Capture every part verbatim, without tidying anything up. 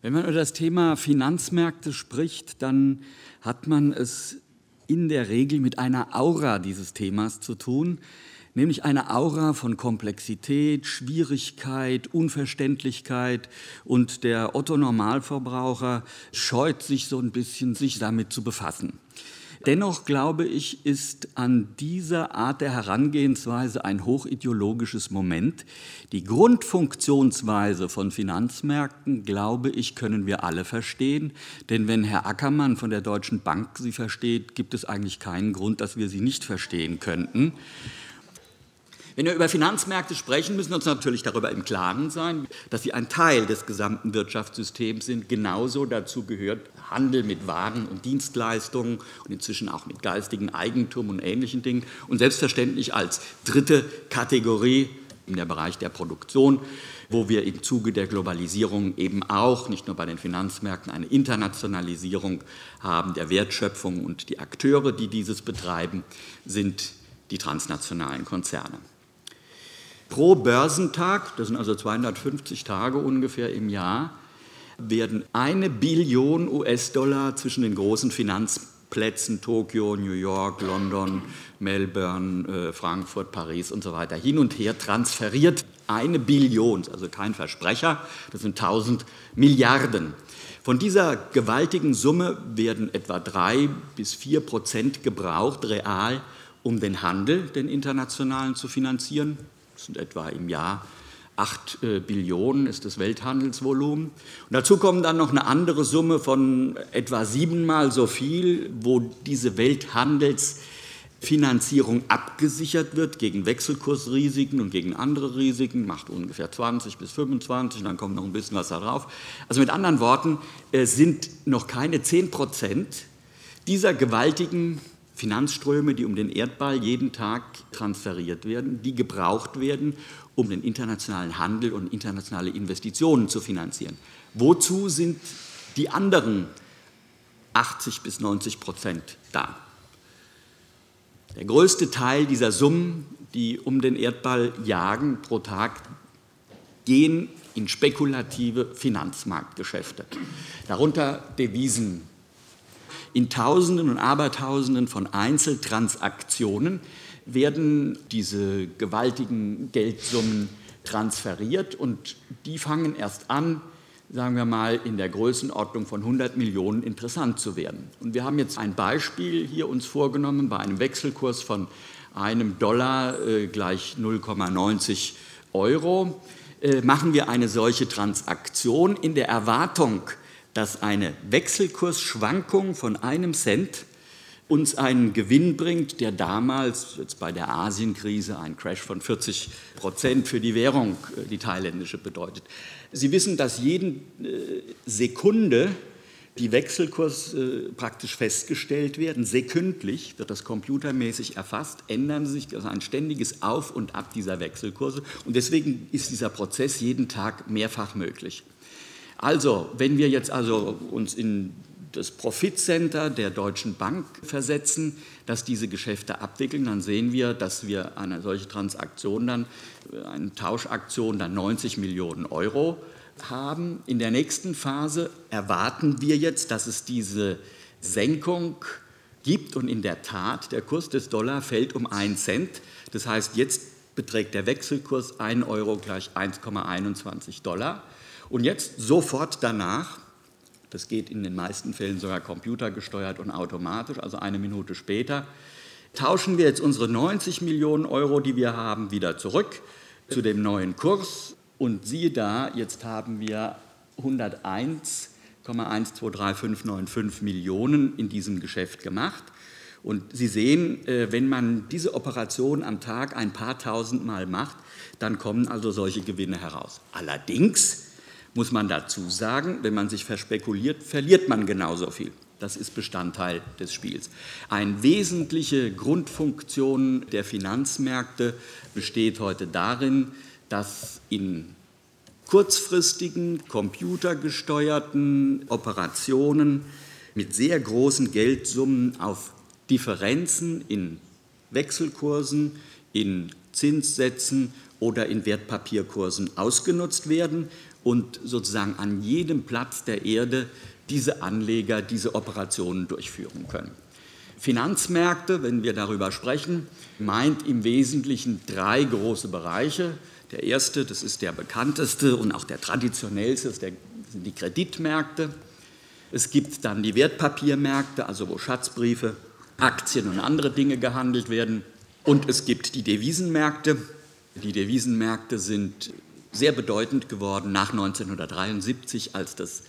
Wenn man über das Thema Finanzmärkte spricht, dann hat man es in der Regel mit einer Aura dieses Themas zu tun, nämlich eine Aura von Komplexität, Schwierigkeit, Unverständlichkeit, und der Otto-Normalverbraucher scheut sich so ein bisschen, sich damit zu befassen. Dennoch, glaube ich, ist an dieser Art der Herangehensweise ein hochideologisches Moment. Die Grundfunktionsweise von Finanzmärkten, glaube ich, können wir alle verstehen. Denn wenn Herr Ackermann von der Deutschen Bank sie versteht, gibt es eigentlich keinen Grund, dass wir sie nicht verstehen könnten. Wenn wir über Finanzmärkte sprechen, müssen wir uns natürlich darüber im Klaren sein, dass sie ein Teil des gesamten Wirtschaftssystems sind. Genauso dazu gehört Handel mit Waren und Dienstleistungen und inzwischen auch mit geistigem Eigentum und ähnlichen Dingen. Und selbstverständlich als dritte Kategorie in der Bereich der Produktion, wo wir im Zuge der Globalisierung eben auch, nicht nur bei den Finanzmärkten, eine Internationalisierung haben der Wertschöpfung, und die Akteure, die dieses betreiben, sind die transnationalen Konzerne. Pro Börsentag, das sind also zweihundertfünfzig Tage ungefähr im Jahr, werden eine Billion U S-Dollar zwischen den großen Finanzplätzen Tokio, New York, London, Melbourne, äh, Frankfurt, Paris und so weiter hin und her transferiert. Eine Billion, also kein Versprecher, das sind tausend Milliarden. Von dieser gewaltigen Summe werden etwa drei bis vier Prozent gebraucht, real, um den Handel, den internationalen, zu finanzieren. Das sind etwa im Jahr acht Billionen, ist das Welthandelsvolumen. Und dazu kommen dann noch eine andere Summe von etwa siebenmal so viel, wo diese Welthandelsfinanzierung abgesichert wird gegen Wechselkursrisiken und gegen andere Risiken, macht ungefähr zwanzig bis fünfundzwanzig, und dann kommt noch ein bisschen was da drauf. Also mit anderen Worten, es sind noch keine zehn Prozent dieser gewaltigen Finanzströme, die um den Erdball jeden Tag transferiert werden, die gebraucht werden, um den internationalen Handel und internationale Investitionen zu finanzieren. Wozu sind die anderen achtzig bis neunzig Prozent da? Der größte Teil dieser Summen, die um den Erdball jagen pro Tag, gehen in spekulative Finanzmarktgeschäfte, darunter Devisen. In Tausenden und Abertausenden von Einzeltransaktionen werden diese gewaltigen Geldsummen transferiert, und die fangen erst an, sagen wir mal, in der Größenordnung von hundert Millionen interessant zu werden. Und wir haben jetzt ein Beispiel hier uns vorgenommen, bei einem Wechselkurs von einem Dollar äh, gleich null Komma neunzig Euro, äh, machen wir eine solche Transaktion in der Erwartung, dass eine Wechselkursschwankung von einem Cent uns einen Gewinn bringt, der damals, jetzt bei der Asienkrise, einen Crash von vierzig Prozent für die Währung, die thailändische, bedeutet. Sie wissen, dass jede Sekunde die Wechselkurs praktisch festgestellt werden. Sekündlich wird das computermäßig erfasst, ändern sich, also ein ständiges Auf und Ab dieser Wechselkurse. Und deswegen ist dieser Prozess jeden Tag mehrfach möglich. Also, wenn wir jetzt also uns in das Profitcenter der Deutschen Bank versetzen, dass diese Geschäfte abwickeln, dann sehen wir, dass wir eine solche Transaktion dann, eine Tauschaktion dann neunzig Millionen Euro haben. In der nächsten Phase erwarten wir jetzt, dass es diese Senkung gibt, und in der Tat, der Kurs des Dollar fällt um einen Cent. Das heißt, jetzt beträgt der Wechselkurs ein Euro gleich eins Komma einundzwanzig Dollar. Und jetzt sofort danach, das geht in den meisten Fällen sogar computergesteuert und automatisch, also eine Minute später, tauschen wir jetzt unsere neunzig Millionen Euro, die wir haben, wieder zurück zu dem neuen Kurs. Und siehe da, jetzt haben wir hunderteins Komma eins zwei drei fünf neun fünf Millionen in diesem Geschäft gemacht. Und Sie sehen, wenn man diese Operation am Tag ein paar tausend Mal macht, dann kommen also solche Gewinne heraus. Allerdings muss man dazu sagen, wenn man sich verspekuliert, verliert man genauso viel. Das ist Bestandteil des Spiels. Eine wesentliche Grundfunktion der Finanzmärkte besteht heute darin, dass in kurzfristigen, computergesteuerten Operationen mit sehr großen Geldsummen auf Differenzen in Wechselkursen, in Zinssätzen oder in Wertpapierkursen ausgenutzt werden. und sozusagen an jedem Platz der Erde diese Anleger diese Operationen durchführen können. Finanzmärkte, wenn wir darüber sprechen, meint im Wesentlichen drei große Bereiche. Der erste, das ist der bekannteste und auch der traditionellste, das sind die Kreditmärkte. Es gibt dann die Wertpapiermärkte, also wo Schatzbriefe, Aktien und andere Dinge gehandelt werden. Und es gibt die Devisenmärkte. Die Devisenmärkte sind sehr bedeutend geworden nach neunzehnhundertdreiundsiebzig, als das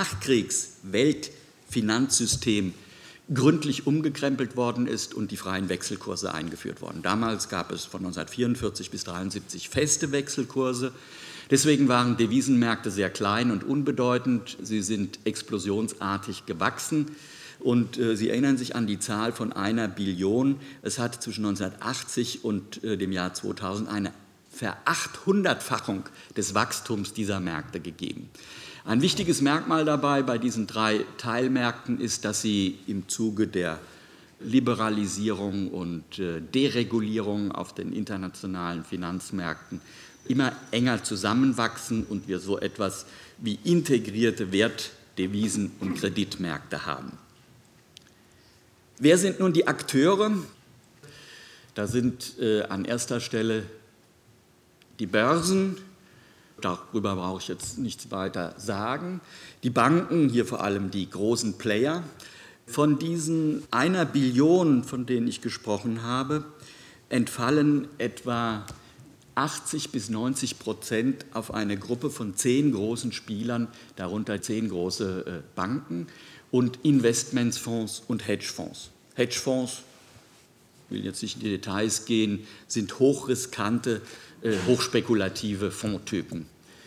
Nachkriegs-Weltfinanzsystem gründlich umgekrempelt worden ist und die freien Wechselkurse eingeführt wurden. Damals gab es von neunzehnhundertvierundvierzig bis neunzehnhundertdreiundsiebzig feste Wechselkurse. Deswegen waren Devisenmärkte sehr klein und unbedeutend. Sie sind explosionsartig gewachsen. Und äh, Sie erinnern sich an die Zahl von einer Billion. Es hat zwischen neunzehnhundertachtzig und äh, dem Jahr zweitausend eine Verachthundertfachung des Wachstums dieser Märkte gegeben. Ein wichtiges Merkmal dabei bei diesen drei Teilmärkten ist, dass sie im Zuge der Liberalisierung und äh, Deregulierung auf den internationalen Finanzmärkten immer enger zusammenwachsen und wir so etwas wie integrierte Wert-, Devisen- und Kreditmärkte haben. Wer sind nun die Akteure? Da sind äh, an erster Stelle die Börsen, darüber brauche ich jetzt nichts weiter sagen, die Banken, hier vor allem die großen Player. Von diesen einer Billion, von denen ich gesprochen habe, entfallen etwa achtzig bis neunzig Prozent auf eine Gruppe von zehn großen Spielern, darunter zehn große äh, Banken und Investmentsfonds und Hedgefonds. Hedgefonds, ich will jetzt nicht in die Details gehen, sind hochriskante, äh, hochspekulative Fondstypen.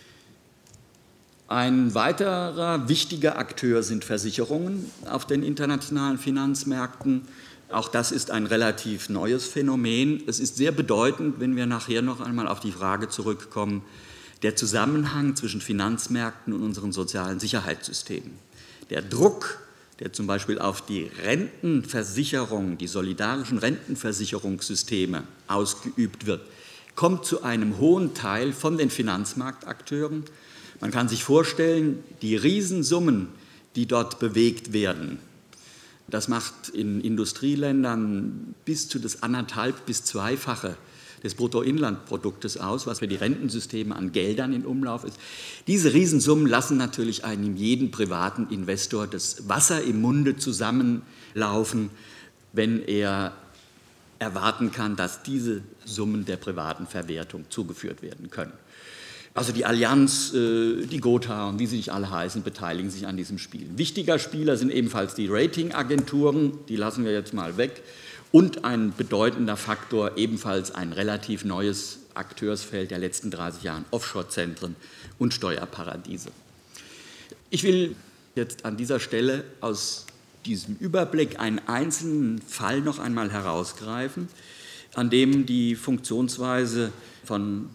Ein weiterer wichtiger Akteur sind Versicherungen auf den internationalen Finanzmärkten. Auch das ist ein relativ neues Phänomen. Es ist sehr bedeutend, wenn wir nachher noch einmal auf die Frage zurückkommen, der Zusammenhang zwischen Finanzmärkten und unseren sozialen Sicherheitssystemen. Der Druck, der zum Beispiel auf die Rentenversicherung, die solidarischen Rentenversicherungssysteme ausgeübt wird, kommt zu einem hohen Teil von den Finanzmarktakteuren. Man kann sich vorstellen, die Riesensummen, die dort bewegt werden, das macht in Industrieländern bis zu das anderthalb- bis zweifache des Bruttoinlandproduktes aus, was für die Rentensysteme an Geldern in Umlauf ist. Diese Riesensummen lassen natürlich einem jeden privaten Investor das Wasser im Munde zusammenlaufen, wenn er erwarten kann, dass diese Summen der privaten Verwertung zugeführt werden können. Also die Allianz, die Gotha und wie sie nicht alle heißen, beteiligen sich an diesem Spiel. Wichtiger Spieler sind ebenfalls die Ratingagenturen, die lassen wir jetzt mal weg. Und ein bedeutender Faktor, ebenfalls ein relativ neues Akteursfeld der letzten dreißig Jahre, Offshore-Zentren und Steuerparadiese. Ich will jetzt an dieser Stelle aus diesem Überblick einen einzelnen Fall noch einmal herausgreifen, an dem die Funktionsweise von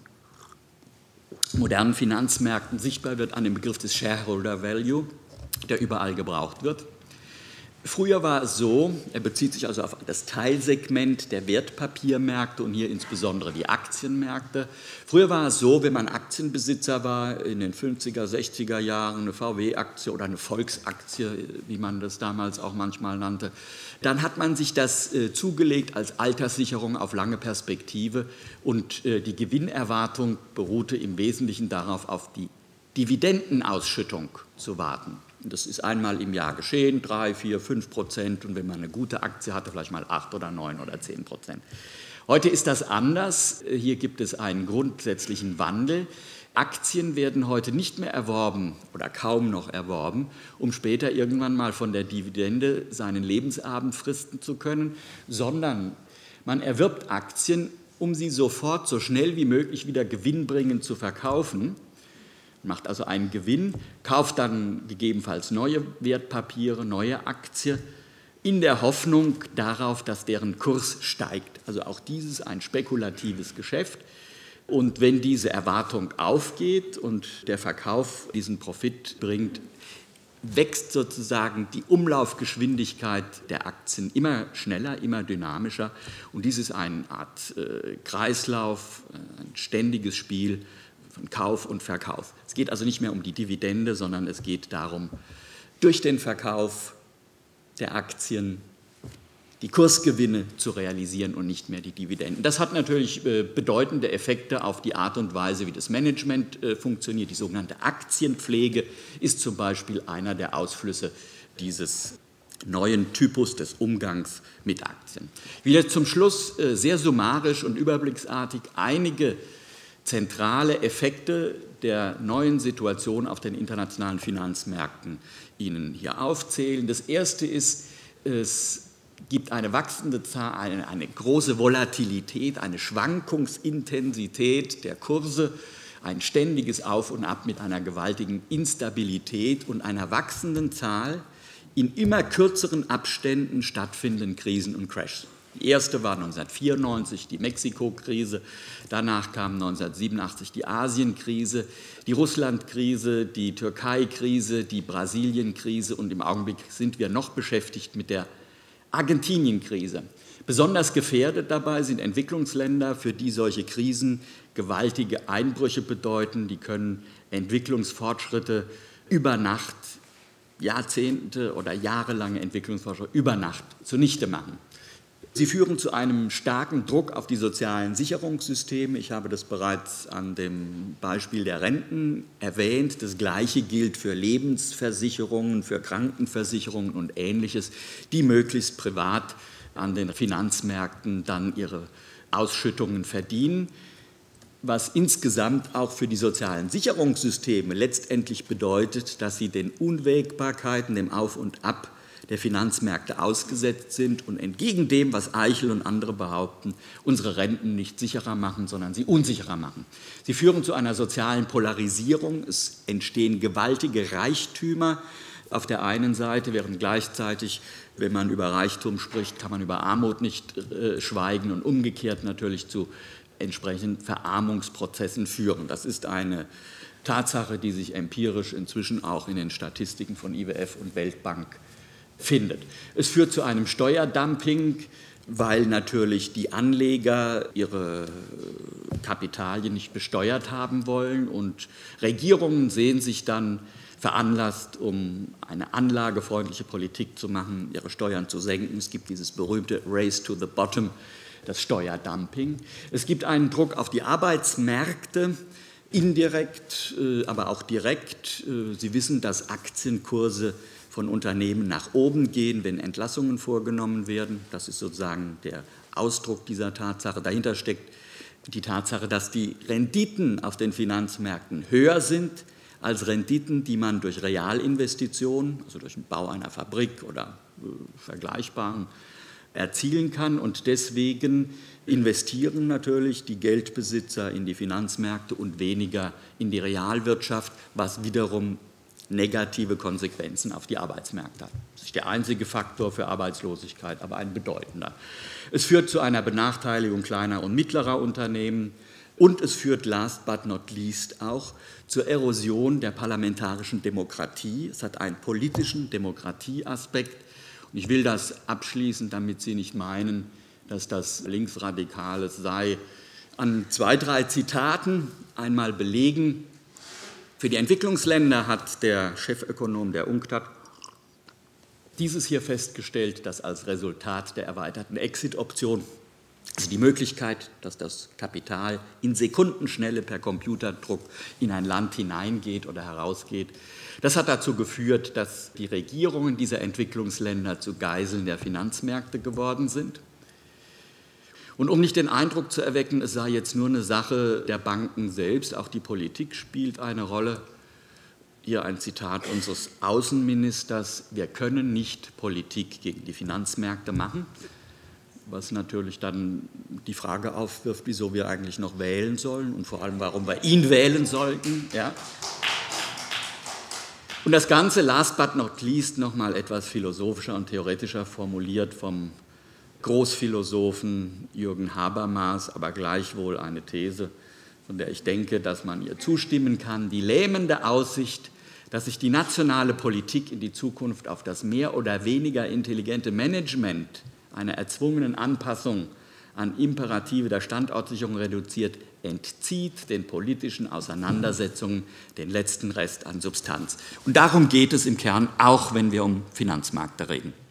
modernen Finanzmärkten sichtbar wird, an dem Begriff des Shareholder Value, der überall gebraucht wird. Früher war es so, er bezieht sich also auf das Teilsegment der Wertpapiermärkte und hier insbesondere die Aktienmärkte. Früher war es so, wenn man Aktienbesitzer war, in den fünfziger, sechziger Jahren, eine V W-Aktie oder eine Volksaktie, wie man das damals auch manchmal nannte, dann hat man sich das äh, zugelegt als Alterssicherung auf lange Perspektive und äh, die Gewinnerwartung beruhte im Wesentlichen darauf, auf die Dividendenausschüttung zu warten. Das ist einmal im Jahr geschehen, drei, vier, fünf Prozent und wenn man eine gute Aktie hatte, vielleicht mal acht oder neun oder zehn Prozent. Heute ist das anders. Hier gibt es einen grundsätzlichen Wandel. Aktien werden heute nicht mehr erworben oder kaum noch erworben, um später irgendwann mal von der Dividende seinen Lebensabend fristen zu können, sondern man erwirbt Aktien, um sie sofort so schnell wie möglich wieder gewinnbringend zu verkaufen. Macht also einen Gewinn, kauft dann gegebenenfalls neue Wertpapiere, neue Aktien, in der Hoffnung darauf, dass deren Kurs steigt. Also auch dieses ein spekulatives Geschäft. Und wenn diese Erwartung aufgeht und der Verkauf diesen Profit bringt, wächst sozusagen die Umlaufgeschwindigkeit der Aktien immer schneller, immer dynamischer. Und dies ist eine Art äh, Kreislauf, ein ständiges Spiel, von Kauf und Verkauf. Es geht also nicht mehr um die Dividende, sondern es geht darum, durch den Verkauf der Aktien die Kursgewinne zu realisieren und nicht mehr die Dividenden. Das hat natürlich äh, bedeutende Effekte auf die Art und Weise, wie das Management äh, funktioniert. Die sogenannte Aktienpflege ist zum Beispiel einer der Ausflüsse dieses neuen Typus des Umgangs mit Aktien. Ich will jetzt zum Schluss äh, sehr summarisch und überblicksartig einige zentrale Effekte der neuen Situation auf den internationalen Finanzmärkten Ihnen hier aufzählen. Das erste ist, es gibt eine wachsende Zahl, eine, eine große Volatilität, eine Schwankungsintensität der Kurse, ein ständiges Auf und Ab mit einer gewaltigen Instabilität und einer wachsenden Zahl in immer kürzeren Abständen stattfindenden Krisen und Crashs. Die erste war neunzehnhundertvierundneunzig, die Mexiko-Krise, danach kam neunzehnhundertsiebenundachtzig die Asien-Krise, die Russland-Krise, die Türkei-Krise, die Brasilien-Krise und im Augenblick sind wir noch beschäftigt mit der Argentinien-Krise. Besonders gefährdet dabei sind Entwicklungsländer, für die solche Krisen gewaltige Einbrüche bedeuten. Die können Entwicklungsfortschritte über Nacht, Jahrzehnte oder jahrelange Entwicklungsfortschritte über Nacht zunichte machen. Sie führen zu einem starken Druck auf die sozialen Sicherungssysteme. Ich habe das bereits an dem Beispiel der Renten erwähnt. Das Gleiche gilt für Lebensversicherungen, für Krankenversicherungen und Ähnliches, die möglichst privat an den Finanzmärkten dann ihre Ausschüttungen verdienen, was insgesamt auch für die sozialen Sicherungssysteme letztendlich bedeutet, dass sie den Unwägbarkeiten, dem Auf und Ab der Finanzmärkte ausgesetzt sind und entgegen dem, was Eichel und andere behaupten, unsere Renten nicht sicherer machen, sondern sie unsicherer machen. Sie führen zu einer sozialen Polarisierung. Es entstehen gewaltige Reichtümer auf der einen Seite, während gleichzeitig, wenn man über Reichtum spricht, kann man über Armut nicht äh, schweigen und umgekehrt natürlich zu entsprechenden Verarmungsprozessen führen. Das ist eine Tatsache, die sich empirisch inzwischen auch in den Statistiken von I W F und Weltbank findet. Es führt zu einem Steuerdumping, weil natürlich die Anleger ihre Kapitalien nicht besteuert haben wollen und Regierungen sehen sich dann veranlasst, um eine anlagefreundliche Politik zu machen, ihre Steuern zu senken. Es gibt dieses berühmte Race to the Bottom, das Steuerdumping. Es gibt einen Druck auf die Arbeitsmärkte, indirekt, aber auch direkt. Sie wissen, dass Aktienkurse von Unternehmen nach oben gehen, wenn Entlassungen vorgenommen werden. Das ist sozusagen der Ausdruck dieser Tatsache. Dahinter steckt die Tatsache, dass die Renditen auf den Finanzmärkten höher sind als Renditen, die man durch Realinvestitionen, also durch den Bau einer Fabrik oder äh, Vergleichbaren, erzielen kann. Und deswegen investieren natürlich die Geldbesitzer in die Finanzmärkte und weniger in die Realwirtschaft, was wiederum negative Konsequenzen auf die Arbeitsmärkte hat. Das ist nicht der einzige Faktor für Arbeitslosigkeit, aber ein bedeutender. Es führt zu einer Benachteiligung kleiner und mittlerer Unternehmen und es führt last but not least auch zur Erosion der parlamentarischen Demokratie. Es hat einen politischen Demokratieaspekt und ich will das abschließen, damit Sie nicht meinen, dass das Linksradikales sei, an zwei, drei Zitaten einmal belegen. Für die Entwicklungsländer hat der Chefökonom der UNCTAD dieses hier festgestellt, dass als Resultat der erweiterten Exit-Option, also die Möglichkeit, dass das Kapital in Sekundenschnelle per Computerdruck in ein Land hineingeht oder herausgeht, das hat dazu geführt, dass die Regierungen dieser Entwicklungsländer zu Geiseln der Finanzmärkte geworden sind. Und um nicht den Eindruck zu erwecken, es sei jetzt nur eine Sache der Banken selbst, auch die Politik spielt eine Rolle. Hier ein Zitat unseres Außenministers: Wir können nicht Politik gegen die Finanzmärkte machen, was natürlich dann die Frage aufwirft, wieso wir eigentlich noch wählen sollen und vor allem, warum wir ihn wählen sollten. Ja. Und das Ganze, last but not least, noch mal etwas philosophischer und theoretischer formuliert vom Großphilosophen Jürgen Habermas, aber gleichwohl eine These, von der ich denke, dass man ihr zustimmen kann: Die lähmende Aussicht, dass sich die nationale Politik in die Zukunft auf das mehr oder weniger intelligente Management einer erzwungenen Anpassung an Imperative der Standortsicherung reduziert, entzieht den politischen Auseinandersetzungen den letzten Rest an Substanz. Und darum geht es im Kern, auch wenn wir um Finanzmärkte reden.